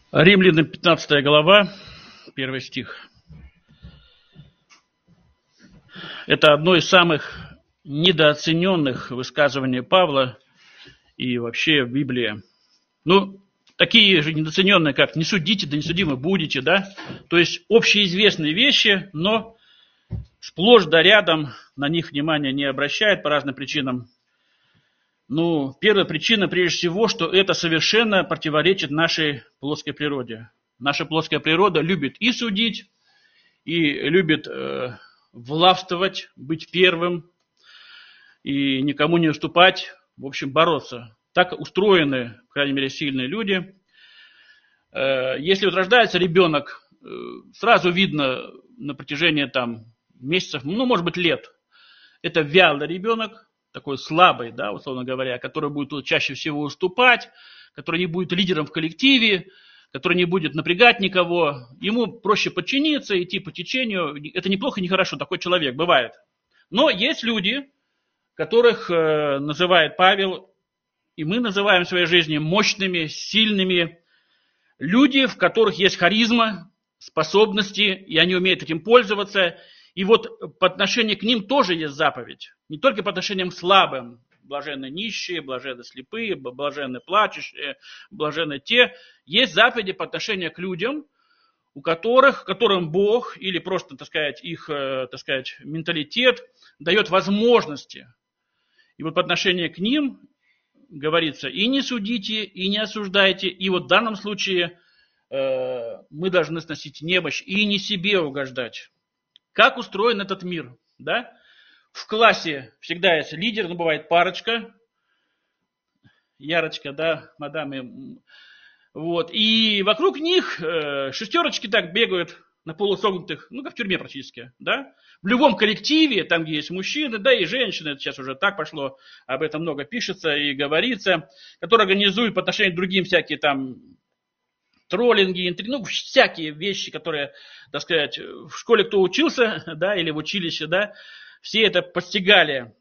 Римлянам 15 глава, 1 стих. Это одно из самых недооцененных высказываний Павла и вообще в Библии. Ну, такие же недооцененные, как «не судите, да не судимы будете», да? То есть общеизвестные вещи, но сплошь да рядом на них внимания не обращает по разным причинам. Ну, первая причина, прежде всего, что это совершенно противоречит нашей плотской природе. Наша плотская природа любит и судить, и любит властвовать, быть первым, и никому не уступать, в общем, бороться. Так устроены, по крайней мере, сильные люди. Если вот рождается ребенок, сразу видно на протяжении там, месяцев, ну, может быть, лет, это вялый ребенок, такой слабый, да, условно говоря, который будет чаще всего уступать, который не будет лидером в коллективе, который не будет напрягать никого, ему проще подчиниться, идти по течению. Это неплохо, не хорошо, такой человек бывает. Но есть люди, которых называет Павел, и мы называем в своей жизни мощными, сильными. Люди, в которых есть харизма, способности, и они умеют этим пользоваться. И вот по отношению к ним тоже есть заповедь. Не только по отношению к слабым. Блаженны нищие, блаженны слепые, блаженны плачущие, блаженны те. Есть заповеди по отношению к людям, которым Бог или просто, так сказать, их, так сказать, менталитет дает возможности. И вот по отношению к ним говорится, и не судите, и не осуждайте. И вот в данном случае мы должны сносить немощь и не себе угождать. Как устроен этот мир? Да? В классе всегда есть лидер, но бывает парочка, Ярочка, да, мадам. Вот. И вокруг них шестерочки так бегают на полусогнутых, ну, как в тюрьме практически, да. В любом коллективе, там, где есть мужчины, да, и женщины, это сейчас уже так пошло, об этом много пишется и говорится, которые организуют по отношению к другим всякие там троллинги, интриги, ну, всякие вещи, которые, так сказать, в школе кто учился, да, или в училище, да, все это постигали.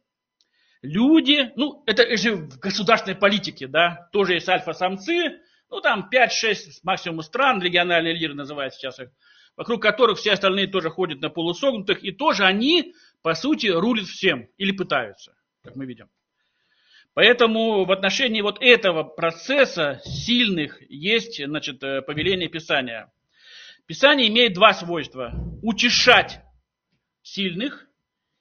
Люди, ну, это же в государственной политике, да, тоже есть альфа-самцы, ну, там 5-6 максимум стран, региональные лидеры называют сейчас их, вокруг которых все остальные тоже ходят на полусогнутых, и тоже они, по сути, рулят всем, или пытаются, как мы видим. Поэтому в отношении вот этого процесса сильных есть, значит, повеление Писания. Писание имеет два свойства. Утешать сильных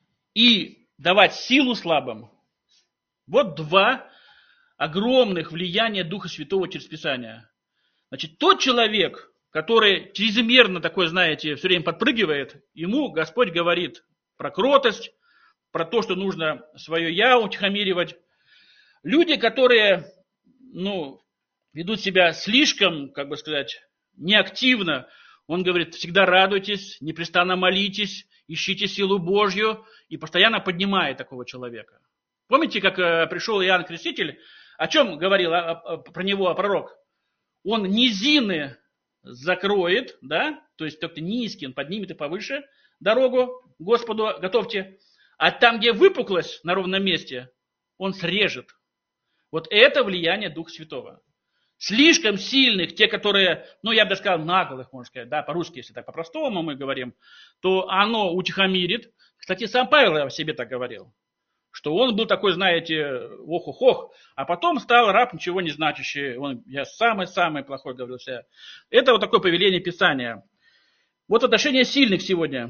и давать силу слабым. Вот два огромных влияния Духа Святого через Писание. Значит, тот человек, который чрезмерно такой, знаете, все время подпрыгивает, ему Господь говорит про кротость, про то, что нужно свое «я» утихомиривать. Люди, которые, ну, ведут себя слишком, как бы сказать, неактивно, он говорит, всегда радуйтесь, непрестанно молитесь, ищите силу Божью, и постоянно поднимает такого человека. Помните, как пришел Иоанн Креститель, о чем говорил про него пророк? Он низины закроет, да, то есть только низкий, он поднимет и повыше дорогу Господу, готовьте. А там, где выпуклость на ровном месте, он срежет. Вот это влияние Духа Святого. Слишком сильных, те, которые, ну, я бы даже сказал, наглых, можно сказать, да, по-русски, если так по-простому мы говорим, то оно утихомирит. Кстати, сам Павел о себе так говорил, что он был такой, знаете, ох-ох-ох, а потом стал раб, ничего не значащий. Я самый-самый плохой, говорил себе. Это вот такое повеление Писания. Вот отношение сильных сегодня.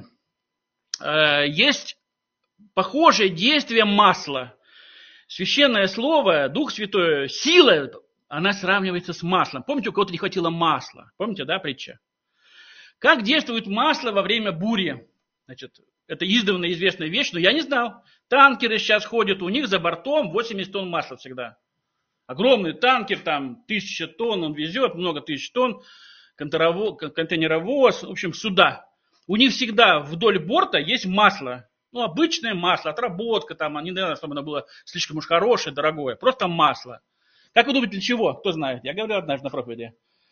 Есть похожее действие масла. Священное слово, Дух Святой, сила, она сравнивается с маслом. Помните, у кого-то не хватило масла? Помните, да, притча? Как действует масло во время бури? Значит, это издавна известная вещь, но я не знал. Танкеры сейчас ходят, у них за бортом 80 тонн масла всегда. Огромный танкер, там 1000 тонн он везет, много тысяч тонн, контейнеровоз, в общем, суда. У них всегда вдоль борта есть масло. Ну, обычное масло, отработка, там, не надо, чтобы оно было слишком уж хорошее, дорогое, просто масло. Как вы думаете, для чего? Кто знает? Я говорил однажды на проповеди.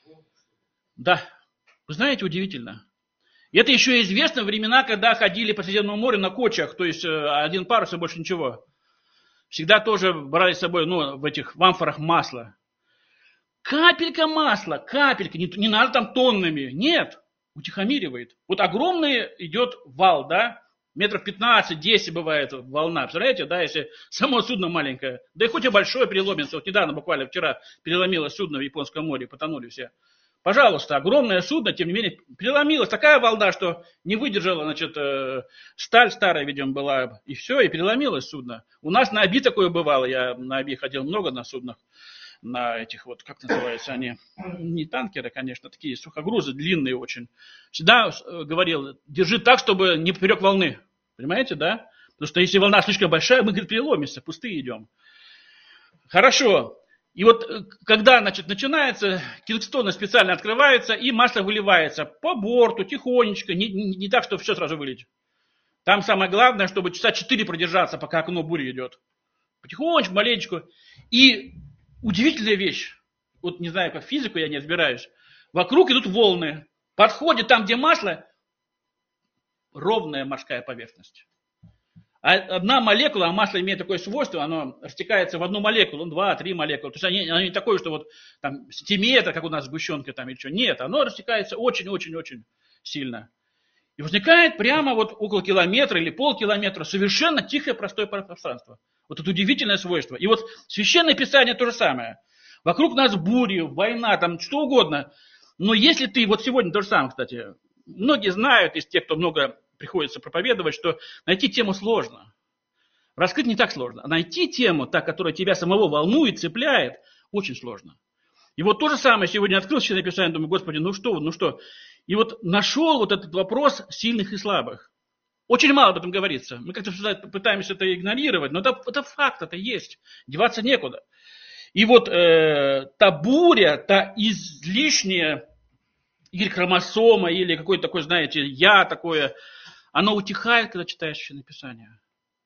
Да, вы знаете, удивительно. И это еще известно в времена, когда ходили по Средиземному морю на кочах, то есть один парус и больше ничего. Всегда тоже брали с собой, ну, в амфорах масло. Капелька масла, капелька, не надо там тоннами, нет, утихомиривает. Вот огромный идет вал, да, метров 15-10 бывает волна, представляете, да, если само судно маленькое, да и хоть и большое переломится, вот недавно, буквально вчера, переломилось судно в Японском море, потонули все. Пожалуйста, огромное судно, тем не менее, переломилась такая волна, что не выдержала, значит, сталь старая, видимо, была, и все, и переломилось судно. У нас на Оби такое бывало, я на Оби ходил много на суднах, на этих вот, как называются они, не танкеры, конечно, такие сухогрузы, длинные очень. Всегда говорил, держи так, чтобы не поперек волны, понимаете, да? Потому что если волна слишком большая, мы, говорит, переломимся, пустые идем. Хорошо. И вот когда, значит, начинается, кингстоны специально открываются, и масло выливается по борту, тихонечко, не так, чтобы все сразу вылить. Там самое главное, чтобы часа 4 продержаться, пока окно бури идет. Потихонечку, маленечку. И удивительная вещь, вот не знаю, как физику я не разбираюсь, вокруг идут волны. Подходит там, где масло, ровная морская поверхность. А одна молекула, а масло имеет такое свойство, оно растекается в одну молекулу, 2-3 молекулы. То есть оно не такое, что вот там сантиметр, как у нас сгущенка там или что. Нет, оно растекается очень-очень-очень сильно. И возникает прямо вот около километра или полкилометра совершенно тихое, простое пространство. Вот это удивительное свойство. И вот Священное Писание то же самое. Вокруг нас бури, война, там что угодно. Но если ты, вот сегодня то же самое, кстати, многие знают из тех, кто много приходится проповедовать, что найти тему сложно. Раскрыть не так сложно. А найти тему, та, которая тебя самого волнует, цепляет, очень сложно. И вот то же самое сегодня открыл Священное Писание, думаю, Господи, ну что. И вот нашел вот этот вопрос сильных и слабых. Очень мало об этом говорится. Мы как-то пытаемся это игнорировать, но это факт, это есть. Деваться некуда. И вот та буря, та излишняя или хромосома, или какое-то такое, знаете, я такое, оно утихает, когда читаешь Священное Писание.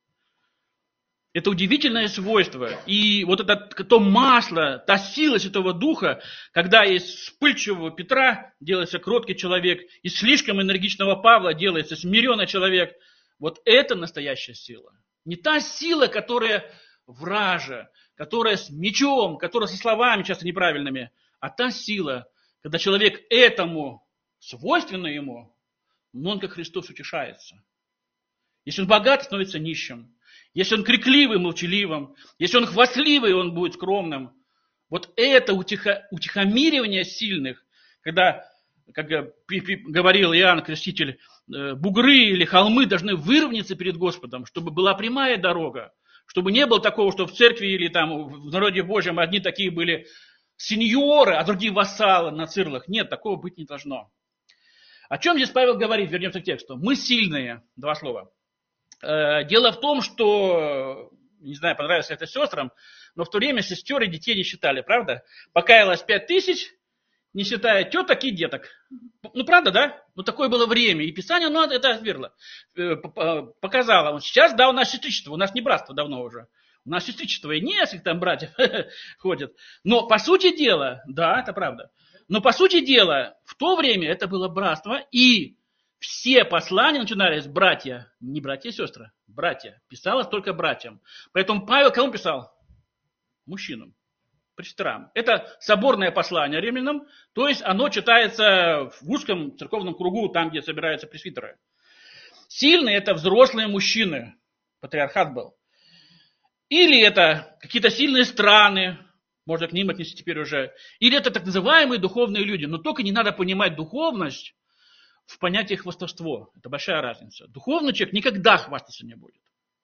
Это удивительное свойство. И вот это то масло, та сила Святого Духа, когда из вспыльчивого Петра делается кроткий человек, из слишком энергичного Павла делается смиренный человек. Вот это настоящая сила. Не та сила, которая вража, которая с мечом, которая со словами часто неправильными, а та сила, когда человек этому свойственно ему, но он как Христос утешается. Если он богат, становится нищим. Если он крикливый, молчаливым. Если он хвастливый, он будет скромным. Вот это утихомиривание сильных, когда, как говорил Иоанн Креститель, бугры или холмы должны выровняться перед Господом, чтобы была прямая дорога. Чтобы не было такого, что в церкви или там в народе Божьем одни такие были сеньоры, а другие вассалы на цирлах. Нет, такого быть не должно. О чем здесь Павел говорит? Вернемся к тексту. Мы сильные. 2 слова. Дело в том, что, не знаю, понравилось ли это сестрам, но в то время сестер и детей не считали, правда? Покаялось 5000, не считая теток и деток. Ну, правда, да? Ну, такое было время. И Писание, ну, это отвергло. Показало. Сейчас, да, у нас сестричество, у нас не братство давно уже. У нас сестричество и несколько там братьев ходят. Но, по сути дела, да, это правда. Но, по сути дела, в то время это было братство, и все послания начинались с братья, не братья и сестры, братья. Писалось только братьям. Поэтому Павел кому писал? Мужчинам, пресвитерам. Это соборное послание римлянам, то есть оно читается в узком церковном кругу, там, где собираются пресвитеры. Сильные – это взрослые мужчины, патриархат был. Или это какие-то сильные страны, можно к ним отнести теперь уже. Или это так называемые духовные люди. Но только не надо понимать духовность в понятии хвастовство. Это большая разница. Духовный человек никогда хвастаться не будет.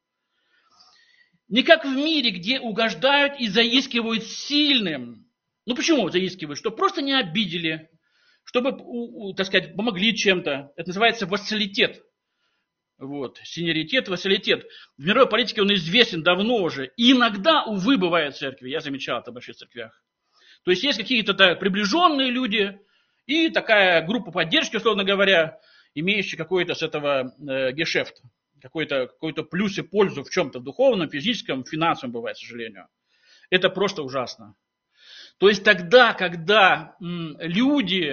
Не как в мире, где угождают и заискивают сильным. Ну почему заискивают? Чтобы просто не обидели, чтобы, так сказать, помогли чем-то. Это называется вассалитет. Вот, сеньоритет, вассалитет. В мировой политике он известен давно уже. И иногда, увы, бывает в церкви. Я замечал это в больших церквях. То есть есть какие-то приближенные люди и такая группа поддержки, условно говоря, имеющая какой-то с этого гешефт. Какой-то плюс и пользу в чем-то духовном, физическом, финансовом бывает, к сожалению. Это просто ужасно. То есть тогда, когда люди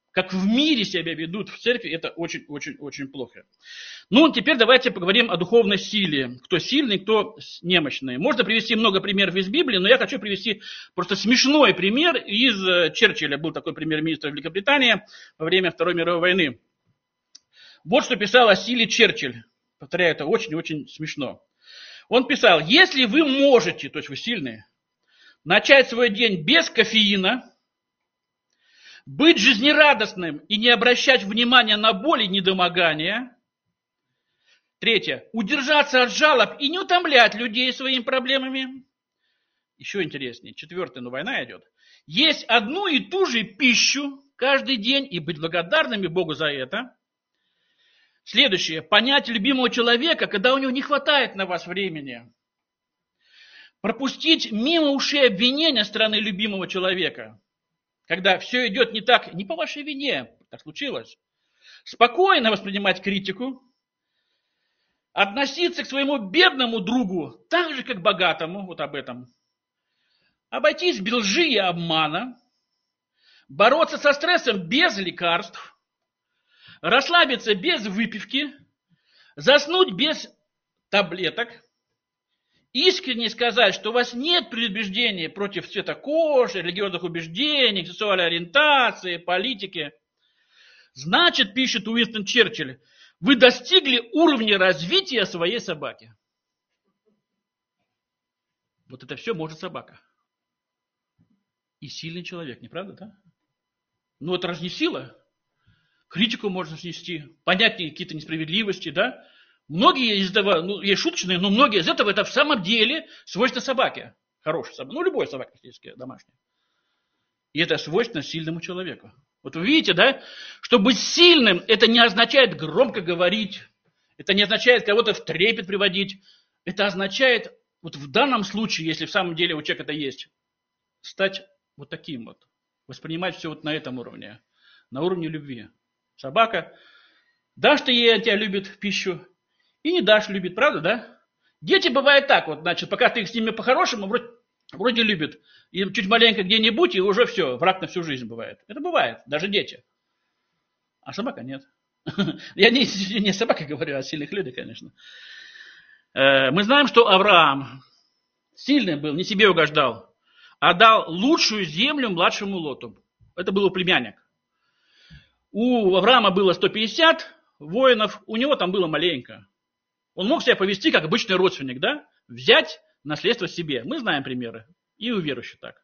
как в мире себя ведут в церкви, это очень-очень-очень плохо. Ну, теперь давайте поговорим о духовной силе. Кто сильный, кто немощный. Можно привести много примеров из Библии, но я хочу привести просто смешной пример из Черчилля. Был такой премьер-министр Великобритании во время Второй мировой войны. Вот что писал о силе Черчилль. Повторяю, это очень-очень смешно. Он писал: если вы можете, то есть вы сильные, начать свой день без кофеина, быть жизнерадостным и не обращать внимания на боль и недомогание. Третье. Удержаться от жалоб и не утомлять людей своими проблемами. Еще интереснее. Четвертое, но война идет. Есть одну и ту же пищу каждый день и быть благодарными Богу за это. Следующее. Понять любимого человека, когда у него не хватает на вас времени. Пропустить мимо ушей обвинения стороны любимого человека. Когда все идет не так, не по вашей вине, так случилось. Спокойно воспринимать критику. Относиться к своему бедному другу так же, как к богатому, вот об этом. Обойтись без лжи и обмана. Бороться со стрессом без лекарств. Расслабиться без выпивки. Заснуть без таблеток. Искренне сказать, что у вас нет предубеждений против цвета кожи, религиозных убеждений, сексуальной ориентации, политики. Значит, пишет Уинстон Черчилль, вы достигли уровня развития своей собаки. Вот это все может собака. И сильный человек, не правда, да? Ну это же не сила. Критику можно снести, понять какие-то несправедливости, да? Многие из этого, ну, есть шуточные, но многие из этого это в самом деле свойство собаки. Хорошей собаки. Ну, любой собаки практически домашней. И это свойственно сильному человеку. Вот вы видите, да, что быть сильным, это не означает громко говорить, это не означает кого-то в трепет приводить. Это означает, вот в данном случае, если в самом деле у человека это есть, стать вот таким вот. Воспринимать все вот на этом уровне. На уровне любви. Собака, дашь ты ей, тебя любит пищу, и не дашь любит, правда, да? Дети бывают так вот, значит, пока ты с ними по-хорошему, вроде любят. И чуть маленько где-нибудь, и уже все, враг на всю жизнь бывает. Это бывает, даже дети. А собака нет. Я не собака говорю, а о сильных людях, конечно. Мы знаем, что Авраам сильный был, не себе угождал, а дал лучшую землю младшему Лоту. Это был его племянник. У Авраама было 150 воинов, у него там было маленько. Он мог себя повести как обычный родственник, да? Взять наследство себе. Мы знаем примеры. И у верующих так.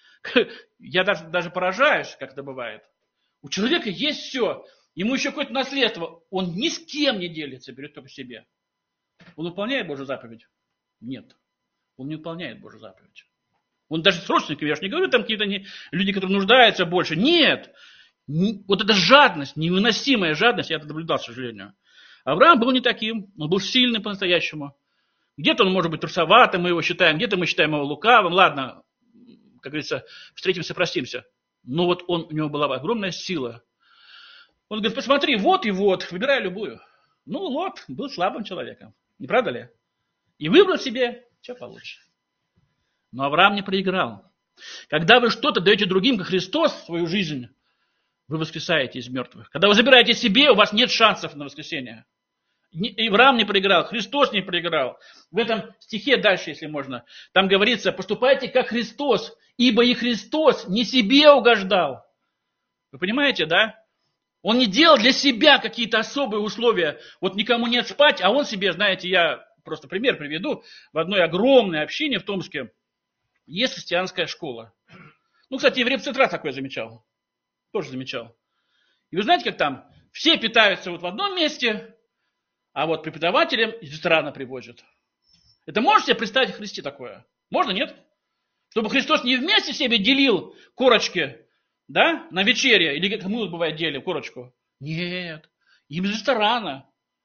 Я даже поражаюсь, как это бывает. У человека есть все. Ему еще какое-то наследство. Он ни с кем не делится, берет только себе. Он выполняет Божью заповедь? Нет. Он не выполняет Божью заповедь. Он даже с родственниками, я же не говорю, там какие-то люди, которые нуждаются больше. Нет. Вот эта жадность, невыносимая жадность, я это наблюдал, к сожалению. Авраам был не таким, он был сильным по-настоящему. Где-то он может быть трусоватым, мы его считаем, где-то мы считаем его лукавым. Ладно, как говорится, встретимся, простимся. Но вот у него была огромная сила. Он говорит, посмотри, вот и вот, выбирай любую. Ну, Лот был слабым человеком, не правда ли? И выбрал себе, что получше. Но Авраам не проиграл. Когда вы что-то даете другим, как Христос, свою жизнь, вы воскресаете из мертвых. Когда вы забираете себе, у вас нет шансов на воскресение. Авраам не проиграл, Христос не проиграл. В этом стихе дальше, если можно, там говорится, поступайте как Христос, ибо и Христос не себе угождал. Вы понимаете, да? Он не делал для себя какие-то особые условия. Вот никому нет спать, а он себе, знаете, я просто пример приведу. В одной огромной общине в Томске есть христианская школа. Ну, кстати, еврей-центра такое замечал. Тоже замечал. И вы знаете, как там? Все питаются вот в одном месте, а вот преподавателям из ресторана привозят. Это можете себе представить в Христе такое? Можно, нет? Чтобы Христос не вместе себе делил корочки, да, на вечере, или как мы бывает делим корочку. Нет. Им из ресторана.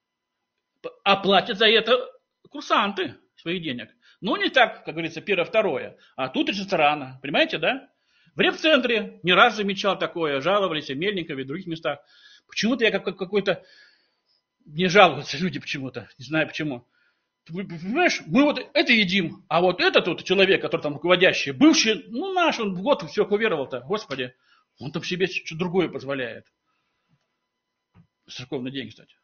А платят за это курсанты своих денег. Ну, не так, как говорится, первое, второе. А тут из ресторана. Понимаете, да? В репцентре не раз замечал такое, жаловались в Мельникове и в других местах. Почему-то я какой-то... Не жалуются люди почему-то, не знаю почему. Ты понимаешь, мы вот это едим, а вот этот вот человек, который там руководящий, бывший, ну наш, он в год все уверовал-то, Господи. Он там себе что-то другое позволяет. Церковный день, кстати.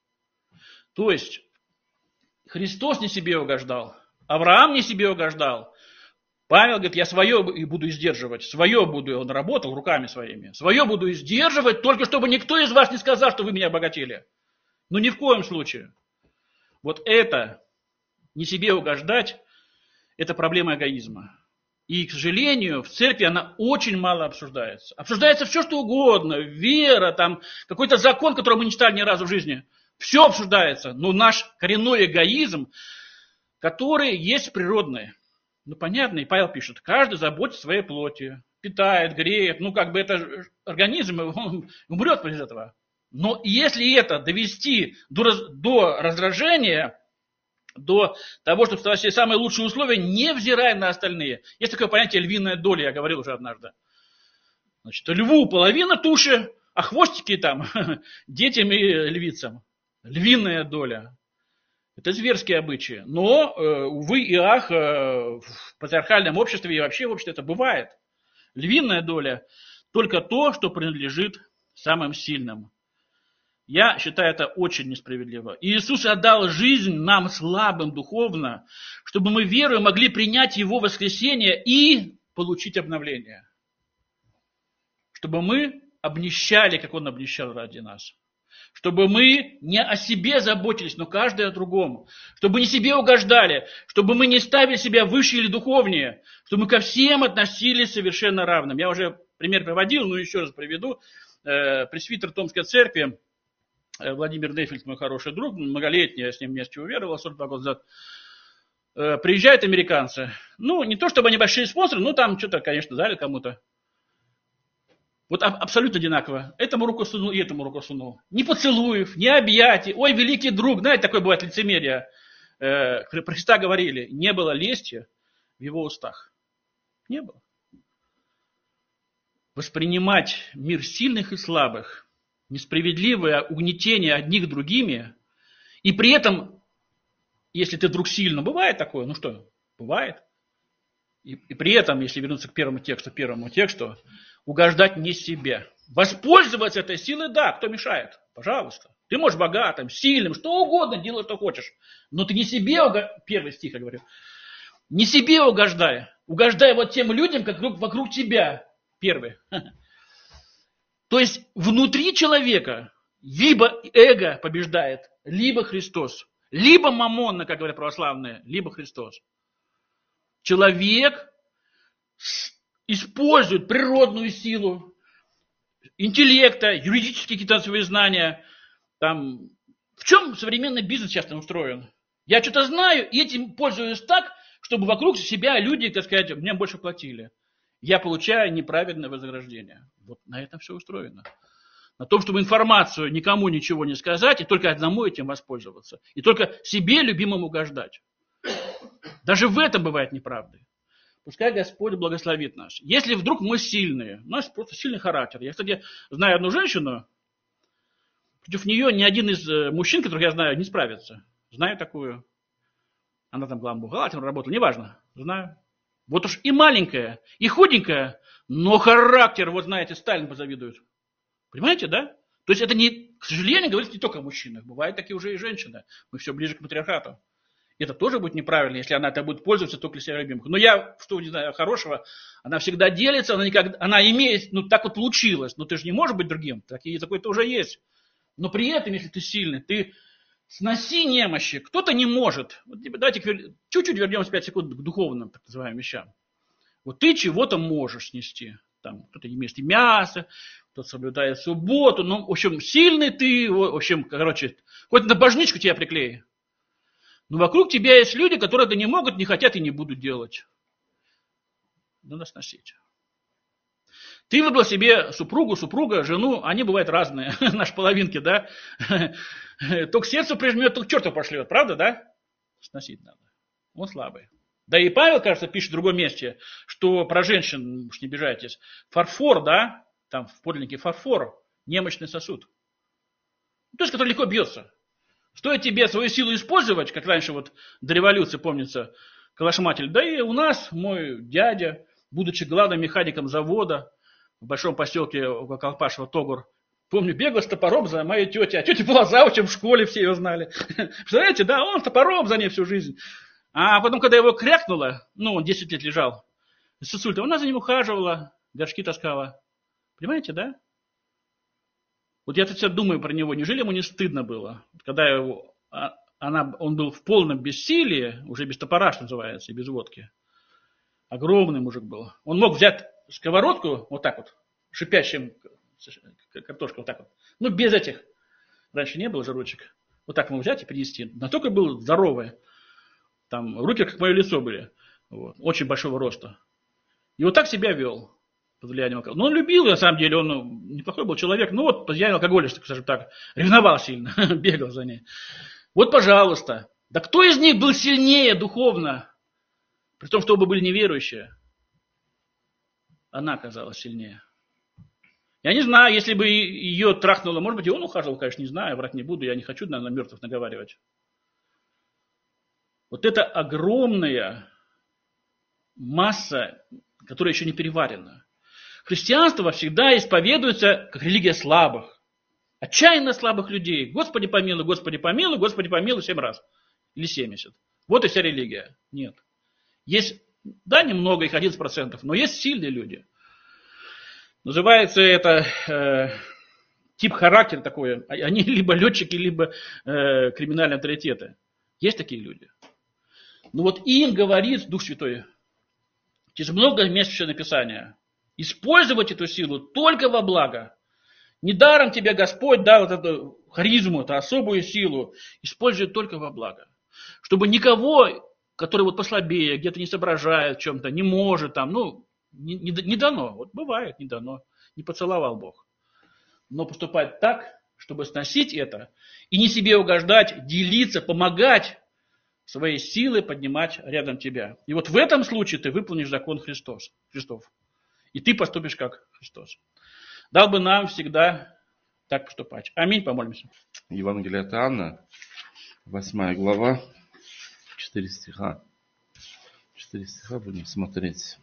То есть, Христос не себе угождал, Авраам не себе угождал. Павел говорит, я свое и буду сдерживать, свое буду, он работал руками своими, свое буду сдерживать, только чтобы никто из вас не сказал, что вы меня обогатили. Но ни в коем случае. Вот это, не себе угождать, это проблема эгоизма. И, к сожалению, в церкви она очень мало обсуждается. Обсуждается все, что угодно, вера, там, какой-то закон, который мы не читали ни разу в жизни. Все обсуждается, но наш коренной эгоизм, который есть природный. Ну, понятно, и Павел пишет, каждый заботится о своей плоти, питает, греет, это организм, он умрет без этого. Но если это довести до раздражения, до того, чтобы создать себе самые лучшие условия, невзирая на остальные. Есть такое понятие львиная доля, я говорил уже однажды. Значит, льву половина туши, а хвостики там детям и львицам. Львиная доля. Это зверские обычаи. Но, увы и ах, в патриархальном обществе и вообще в обществе это бывает. Львиная доля только то, что принадлежит самым сильным. Я считаю это очень несправедливо. Иисус отдал жизнь нам слабым духовно, чтобы мы верой могли принять Его воскресение и получить обновление. Чтобы мы обнищали, как Он обнищал ради нас. Чтобы мы не о себе заботились, но каждый о другом. Чтобы не себе угождали. Чтобы мы не ставили себя выше или духовнее. Чтобы мы ко всем относились совершенно равным. Я уже пример приводил, но еще раз приведу. Пресвитер Томской церкви Владимир Нефельд, мой хороший друг, многолетний, я с ним вместе уверовал 42 года назад. Приезжают американцы. Не то чтобы они большие спонсоры, там что-то, конечно, дали кому-то. Вот абсолютно одинаково. Этому руку сунул и этому руку сунул. Ни поцелуев, ни объятий. Ой, великий друг. Знаете, такое бывает лицемерие. Про Христа говорили, не было лести в его устах. Не было. Воспринимать мир сильных и слабых, несправедливое угнетение одних другими, и при этом, если ты вдруг сильно, бывает такое, бывает. И при этом, если вернуться к первому тексту, угождать не себе. Воспользоваться этой силой, да, кто мешает? Пожалуйста. Ты можешь богатым, сильным, что угодно, делай, что хочешь. Но ты не себе первый стих, я говорю, не себе угождай. Угождай вот тем людям, как вокруг тебя. Первый. То есть внутри человека либо эго побеждает, либо Христос. Либо мамонна, как говорят православные, либо Христос. Человек использует природную силу, интеллекта, юридические какие-то свои знания. В чем современный бизнес сейчас устроен? Я что-то знаю, и этим пользуюсь так, чтобы вокруг себя люди, так сказать, мне больше платили. Я получаю неправедное вознаграждение. Вот на этом все устроено. На том, чтобы информацию никому ничего не сказать, и только одному этим воспользоваться. И только себе, любимому, угождать. Даже в этом бывает неправды. Пускай Господь благословит нас. Если вдруг мы сильные, у нас просто сильный характер. Я, кстати, знаю одну женщину, против нее ни один из мужчин, которых я знаю, не справится. Знаю такую. Она там главным бухгалтером работала, неважно. Знаю. Вот уж и маленькая, и худенькая, но характер, вот знаете, Сталин позавидует. Понимаете, да? То есть это, к сожалению, говорится не только о мужчинах. Бывают такие уже и женщины. Мы все ближе к матриархату. Это тоже будет неправильно, если она это будет пользоваться только для себя любимых. Но я, что не знаю, хорошего, она всегда делится, она имеет, так вот получилось. Но ты же не можешь быть другим. Такое-то уже есть. Но при этом, если ты сильный, ты сноси немощи. Кто-то не может. Вот, давайте чуть-чуть вернемся 5 секунд к духовным, так называемым вещам. Вот ты чего-то можешь снести. Кто-то не ест мясо, кто-то соблюдает субботу. В общем, сильный ты, хоть на божничку тебя приклеи. Но вокруг тебя есть люди, которые это не могут, не хотят и не будут делать. Надо сносить. Ты выбрал себе супруга, жену, они бывают разные, наши половинки, да? То к сердцу прижмет, то к черту пошлет, правда, да? Сносить надо. Он слабый. Да и Павел, кажется, пишет в другом месте, что про женщин, уж не обижайтесь, фарфор, да? Там в подлиннике фарфор, немощный сосуд. То есть, который легко бьется. Стоит тебе свою силу использовать, как раньше до революции, помнится, калашматель. Да и у нас мой дядя, будучи главным механиком завода, в большом поселке около Колпашева, Тогур. Помню, бегал с топором за моей тетей, а тетя была заучем в школе, все ее знали. Представляете, да, он топором за ней всю жизнь. А потом, когда его крякнуло, ну, он 10 лет лежал с инсультом, она за ним ухаживала, горшки таскала. Понимаете, да? Вот я сейчас думаю про него, неужели ему не стыдно было? Когда он был в полном бессилии, уже без топора, что называется, и без водки. Огромный мужик был. Он мог взять сковородку вот так вот, шипящим картошкой вот так вот. Ну, без этих. Раньше не было же ручек. Вот так мог взять и принести. Настолько был здоровый. Там руки как мое лицо были. Вот. Очень большого роста. И вот так себя вел. Под влиянием алкоголя. Но он любил, на самом деле, он неплохой был человек. Ну вот, под влиянием алкоголя, скажем так, ревновал сильно, бегал за ней. Вот, пожалуйста. Да кто из них был сильнее духовно? При том, что оба были неверующие. Она оказалась сильнее. Я не знаю, если бы ее трахнуло, может быть, и он ухаживал, конечно, не знаю, врать не буду, я не хочу, наверное, на мертвых наговаривать. Вот это огромная масса, которая еще не переварена. Христианство всегда исповедуется как религия слабых, отчаянно слабых людей. Господи помилуй, Господи помилуй, Господи помилуй 7 раз. Или 70. Вот и вся религия. Нет. Есть, да, немного, их 11%, но есть сильные люди. Называется это тип характера такой. Они либо летчики, либо криминальные авторитеты. Есть такие люди. Но вот им говорит Дух Святой, через много мест Священного Писания, использовать эту силу только во благо. Недаром тебе Господь дал вот эту харизму, эту особую силу, использует только во благо. Чтобы никого, который вот послабее, где-то не соображает в чем-то, не может там, ну, не дано. Вот бывает, не дано. Не поцеловал Бог. Но поступать так, чтобы сносить это, и не себе угождать, делиться, помогать, своей силой поднимать рядом тебя. И вот в этом случае ты выполнишь закон Христов. И ты поступишь как Христос. Дал бы нам всегда так поступать. Аминь, помолимся. Евангелие от Иоанна, 8 глава, 4 стиха. 4 стиха будем смотреть.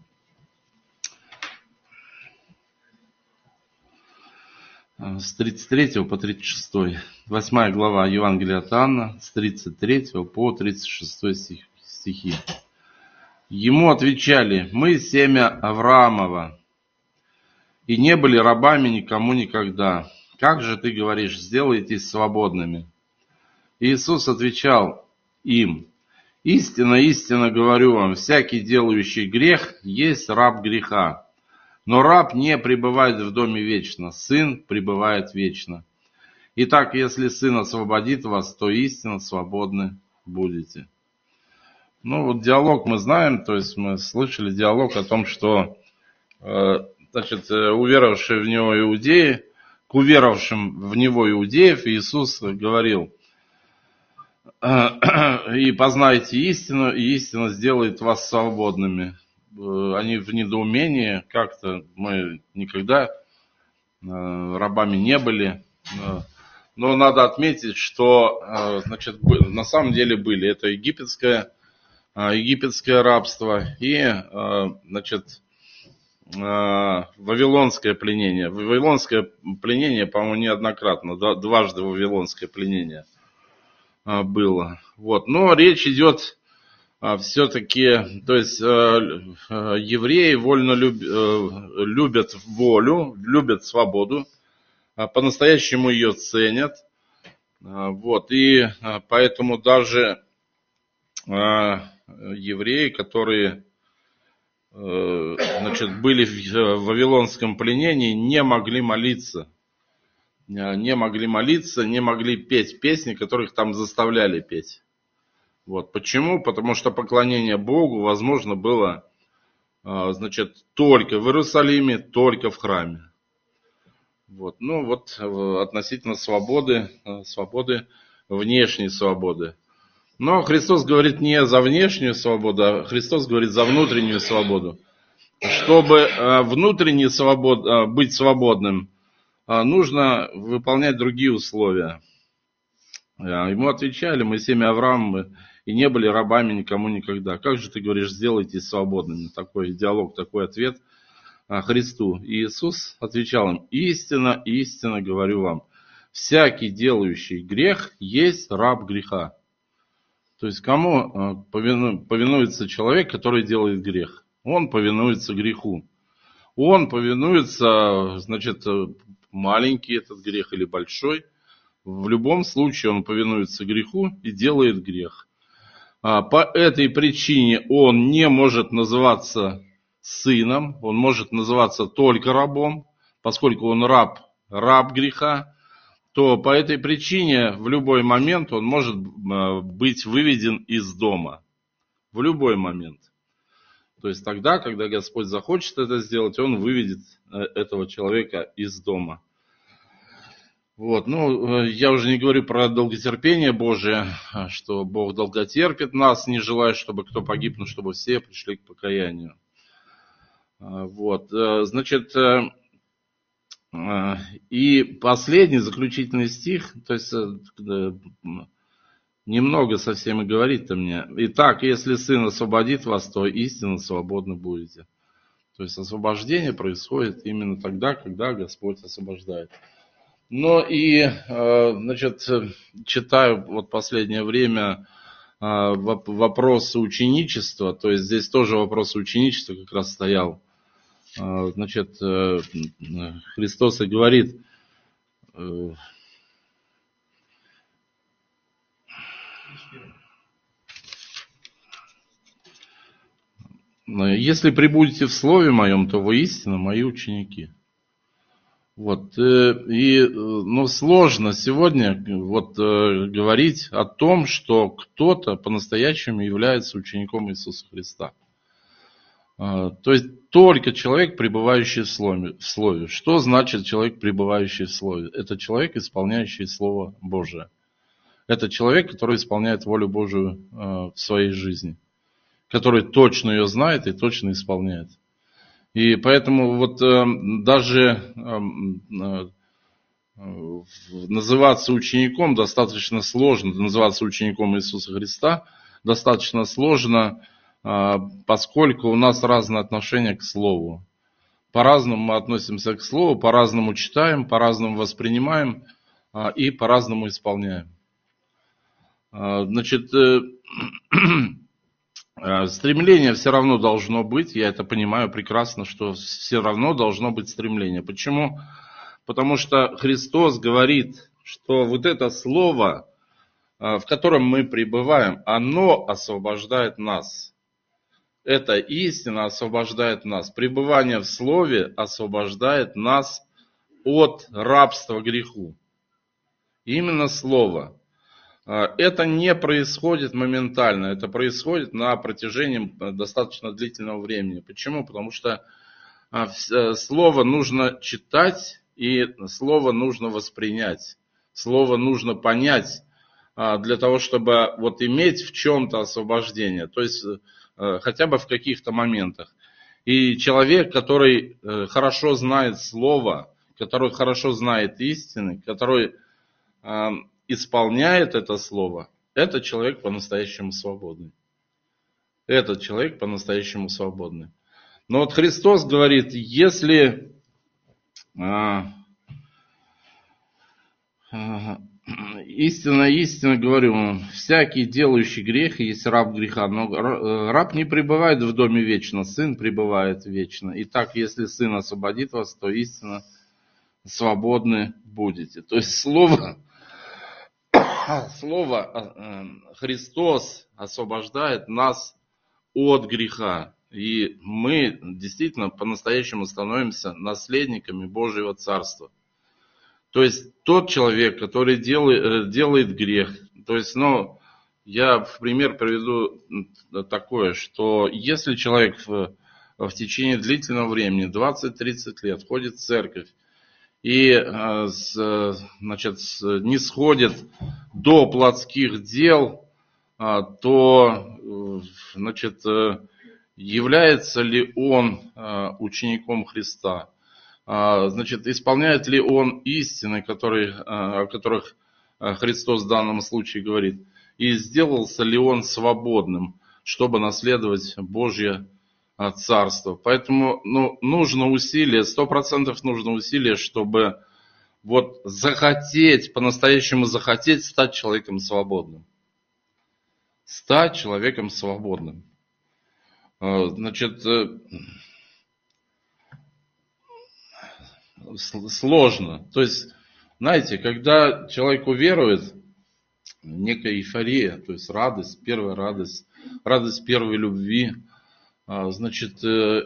С 33 по 36. 8 глава Евангелия от Иоанна, с 33 по 36 стихи. Ему отвечали: мы семя Авраамова, и не были рабами никому никогда. Как же ты говоришь, сделайтесь свободными? Иисус отвечал им: истинно, истинно говорю вам, всякий делающий грех есть раб греха. Но раб не пребывает в доме вечно, сын пребывает вечно. Итак, если сын освободит вас, то истинно свободны будете. Ну вот диалог мы знаем, то есть мы слышали диалог о том, что уверовавшие в него иудеи, к уверовавшим в него иудеев Иисус говорил: и познайте истину, и истина сделает вас свободными. Они в недоумении, как-то мы никогда рабами не были. Но надо отметить, что на самом деле были. Это египетское рабство и вавилонское пленение. Вавилонское пленение, по-моему, неоднократно, дважды вавилонское пленение было. Вот. Но речь идет все-таки, то есть евреи вольно любят волю, любят свободу, по-настоящему ее ценят. Вот. И поэтому даже евреи, которые были в вавилонском пленении, не могли молиться. Не могли петь песни, которых там заставляли петь. Вот. Почему? Потому что поклонение Богу возможно было, только в Иерусалиме, только в храме. Вот. Ну вот относительно свободы, внешней свободы. Но Христос говорит не за внешнюю свободу, а Христос говорит за внутреннюю свободу. Чтобы внутренне быть свободным, нужно выполнять другие условия. Ему отвечали: мы семя Авраама, и не были рабами никому никогда. Как же ты говоришь, сделайтесь свободными? Такой диалог, такой ответ. Христу. И Иисус отвечал им: истинно, истинно говорю вам, всякий делающий грех есть раб греха. То есть кому повинуется человек, который делает грех? Он повинуется греху. Он повинуется, значит, маленький этот грех или большой. В любом случае он повинуется греху и делает грех. По этой причине он не может называться сыном, он может называться только рабом, поскольку он раб греха, то по этой причине в любой момент он может быть выведен из дома. В любой момент. То есть тогда, когда Господь захочет это сделать, Он выведет этого человека из дома. Вот, я уже не говорю про долготерпение Божие, что Бог долготерпит нас, не желая, чтобы кто погиб, но чтобы все пришли к покаянию. Вот, значит, и последний, заключительный стих, то есть немного совсем и говорит-то мне. Итак, если Сын освободит вас, то истинно свободны будете. То есть освобождение происходит именно тогда, когда Господь освобождает. Но и, значит, читаю вот последнее время вопросы ученичества, то есть здесь тоже вопрос ученичества как раз стоял. Значит, Христос и говорит: если пребудете в Слове Моем, то вы истинно Мои ученики. Вот, сложно сегодня говорить о том, что кто-то по-настоящему является учеником Иисуса Христа. То есть только человек, пребывающий в Слове. Что значит человек, пребывающий в Слове? Это человек, исполняющий Слово Божие. Это человек, который исполняет волю Божию в своей жизни. Который точно ее знает и точно исполняет. И поэтому даже называться учеником достаточно сложно, называться учеником Иисуса Христа достаточно сложно, поскольку у нас разное отношение к Слову. По-разному мы относимся к Слову, по-разному читаем, по-разному воспринимаем и по-разному исполняем. Значит, стремление все равно должно быть, я это понимаю прекрасно, что все равно должно быть стремление. Почему? Потому что Христос говорит, что вот это слово, в котором мы пребываем, оно освобождает нас. Эта истина освобождает нас. Пребывание в Слове освобождает нас от рабства греху. Именно Слово. Это не происходит моментально, это происходит на протяжении достаточно длительного времени. Почему? Потому что Слово нужно читать и Слово нужно воспринять. Слово нужно понять для того, чтобы иметь в чем-то освобождение. То есть хотя бы в каких-то моментах. И человек, который хорошо знает Слово, который хорошо знает истины, который исполняет это Слово, этот человек по-настоящему свободный. Этот человек по-настоящему свободный. Но Христос говорит, если истинно говорю вам, всякий делающий грех есть раб греха, но раб не пребывает в доме вечно, сын пребывает вечно. Итак, если сын освободит вас, то истинно свободны будете. То есть слово Христос освобождает нас от греха. И мы действительно по-настоящему становимся наследниками Божьего Царства. То есть тот человек, который делает грех, то есть, я в пример приведу такое, что если человек в течение длительного времени, 20-30 лет, ходит в церковь и не сходит до плотских дел, то, является ли он учеником Христа? Исполняет ли он истины, о которых Христос в данном случае говорит? И сделался ли он свободным, чтобы наследовать Божье царства. Поэтому нужно усилие, 100% нужно усилие, чтобы вот захотеть, по-настоящему захотеть стать человеком свободным. Стать человеком свободным. Значит, сложно. То есть, знаете, когда человек уверует, некая эйфория, то есть радость, первая радость, радость первой любви, значит,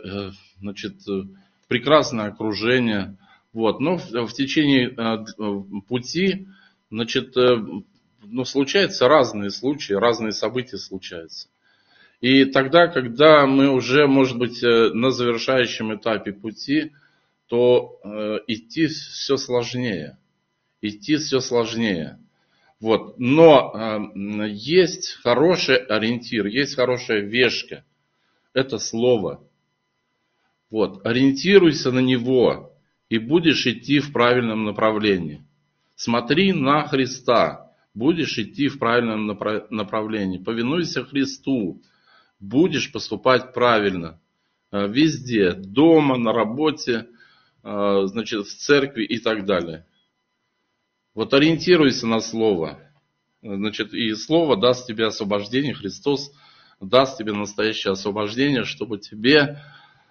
прекрасное окружение. Вот. Но в течение пути, значит, случаются разные случаи, разные события случаются. И тогда, когда мы уже, может быть, на завершающем этапе пути, то идти все сложнее. Идти все сложнее. Вот. Но есть хороший ориентир, есть хорошая вешка. Это слово. Вот. Ориентируйся на него, и будешь идти в правильном направлении. Смотри на Христа, будешь идти в правильном направлении. Повинуйся Христу, будешь поступать правильно. Везде, дома, на работе, значит, в церкви и так далее. Вот ориентируйся на Слово. Значит, и Слово даст тебе освобождение. Христос даст тебе настоящее освобождение, чтобы тебе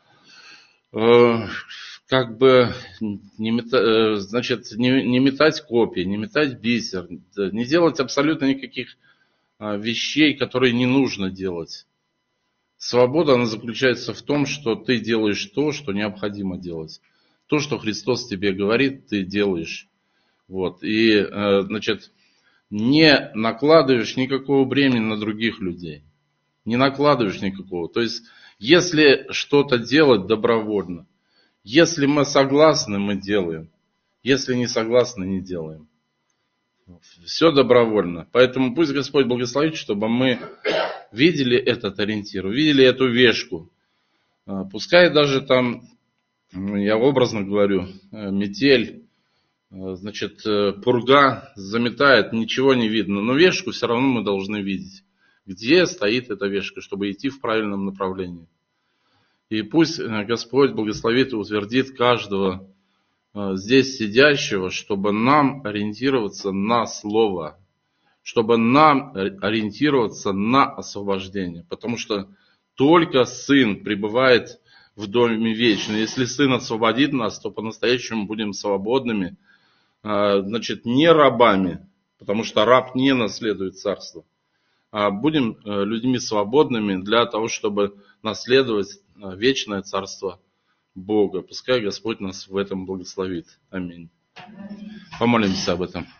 как бы не метать копья, не метать бисер, не делать абсолютно никаких вещей, которые не нужно делать. Свобода, она заключается в том, что ты делаешь то, что необходимо делать. То, что Христос тебе говорит, ты делаешь. Вот. И, значит, не накладываешь никакого бремени на других людей. Не накладываешь никакого. То есть, если что-то делать добровольно, если мы согласны, мы делаем. Если не согласны, не делаем. Все добровольно. Поэтому пусть Господь благословит, чтобы мы видели этот ориентир, видели эту вешку. Пускай даже там, я образно говорю, метель, значит, пурга заметает, ничего не видно. Но вешку все равно мы должны видеть. Где стоит эта вешка, чтобы идти в правильном направлении. И пусть Господь благословит и утвердит каждого здесь сидящего, чтобы нам ориентироваться на Слово, чтобы нам ориентироваться на освобождение. Потому что только Сын пребывает в доме вечном. Если Сын освободит нас, то по-настоящему будем свободными, значит, не рабами, потому что раб не наследует царство, а будем людьми свободными для того, чтобы наследовать вечное царство Бога. Пускай Господь нас в этом благословит. Аминь. Помолимся об этом.